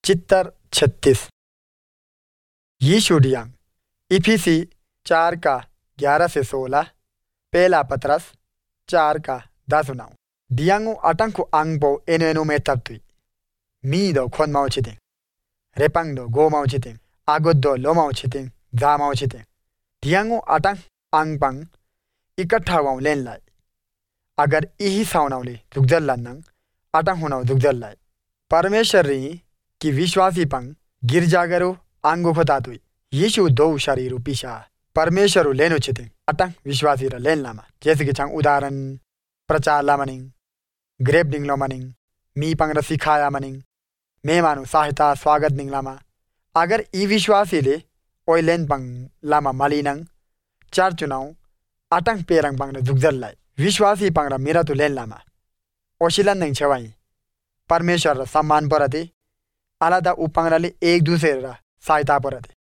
चित्तर 36 यीशु डियांग इफिसी 4 का 11 से 16 पहला पतरस 4 का 10 डियांगो अटंको आंगबो एनो में तब्तुई मी दो खोन माओ चितिंग रेपंग दो गो माओ चितिंग आगुद दो लो माओ चितिंग जा माओ चितिंग डियांगो अटंग आंगपंग इकट्ठा वाओ लेन लाई अगर इही साउनाउली दुगजल लन्नंग अटंग होनाउ दुगजल लाई परमेश्वर री कि विश्वासी पंग गिरजागरो आंगो खोतातुई यीशु दो शरीरु पिशा परमेश्वर लेनो चितिंग अटंग विश्वासी र लेन लामा जैसे कि छंग उदाहरण प्रचार ला मनिंग ग्रेप डिंगलो मनिंग मी पंग र सिखाया मनिंग मेहमानु सहायता स्वागत निंग लामा अगर ई विश्वासी ले ओय लेन पंग लामा मलिनंग चार चुनाव अटंग पेरंग पंग र दुगजल लाई विश्वासी पंग र मेरा तो लेन लामा ओशिलन नहीं छवाई परमेश्वर र सम्मान परते आलादा उपांगराले एक दूसरे र सहायता परते